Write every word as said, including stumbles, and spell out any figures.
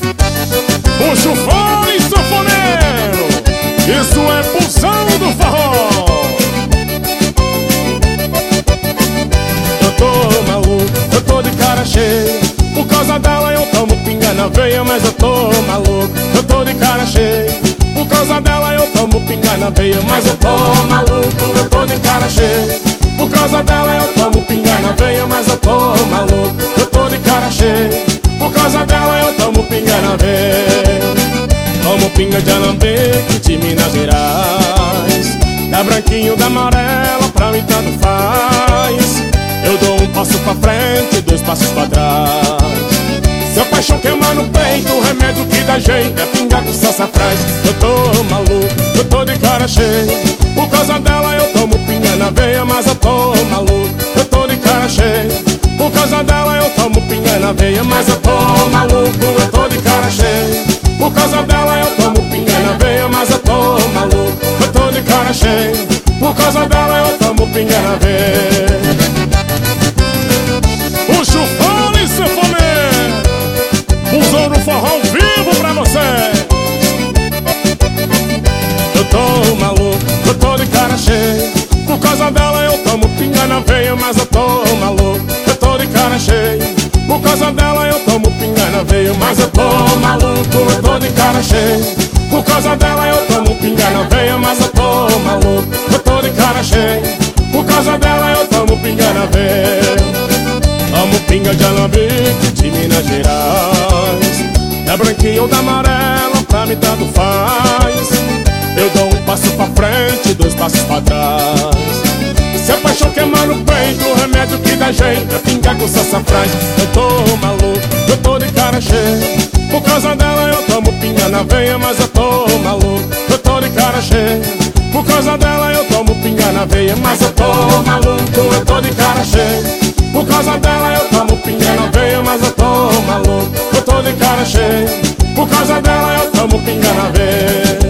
Puxa o fone, sanfoneiro, isso é pulsão do forró. Eu tô maluco, eu tô de cara cheia. Por causa dela eu tomo pinga na veia, mas eu tô maluco, eu tô de cara cheia. Por causa dela eu tomo pinga na veia, mas eu tô maluco, eu tô de cara cheia. Por causa dela eu tomo pinga na veia, mas eu tô maluco, eu tô de cara cheia. Por causa dela eu tomo pinga na veia. Tomo pinga de Alambique, de Minas Gerais. Da branquinho, da amarela, pra mim tanto faz. Eu dou um passo pra frente e dois passos pra trás. Seu paixão queima no peito, o remédio que dá jeito é pingar com sassafrás. Eu tô maluco, eu tô de cara cheia. Por causa dela eu tomo pinga na veia, mas eu tô maluco, eu tô de cara cheia. Por causa dela eu tomo pinga na veia, mas eu tô maluco, eu tô de cara cheia. Por causa dela eu tomo pinga na veia, mas eu tô maluco, eu tô de cara cheia. Por causa dela eu tomo pinga na veia. Puxa o fone, sanfoneiro, pulsão no forró ao vivo pra você. Eu tô maluco, eu tô de cara cheia. Por causa dela eu tomo pinga na veia, mas eu tô maluco, eu tô de cara cheia. Por causa dela eu tomo pinga na veia, mas eu tô maluco, eu tô de cara cheia. Por causa dela eu tomo pinga na veia, mas eu tô maluco, eu tô de cara cheia. Por causa dela eu tomo pinga na veia. Tomo pinga de Alambique, de Minas Gerais. Da branquinha ou da amarela, pra mim tanto faz. Eu dou um passo pra frente e dois passos pra trás. Se a paixão queima no peito, o remédio que dá jeito é pingar com sassafrás. Eu tô maluco, eu tô de cara cheia. Por causa dela eu tomo pinga na veia, mas eu tô maluco, eu tô de cara cheia. Por causa dela eu tomo pinga na veia, mas eu tô maluco, eu tô de cara cheia. Por causa dela eu tomo pinga na veia, mas eu tô maluco, eu tô de cara cheia. Por causa dela eu tomo pinga na veia.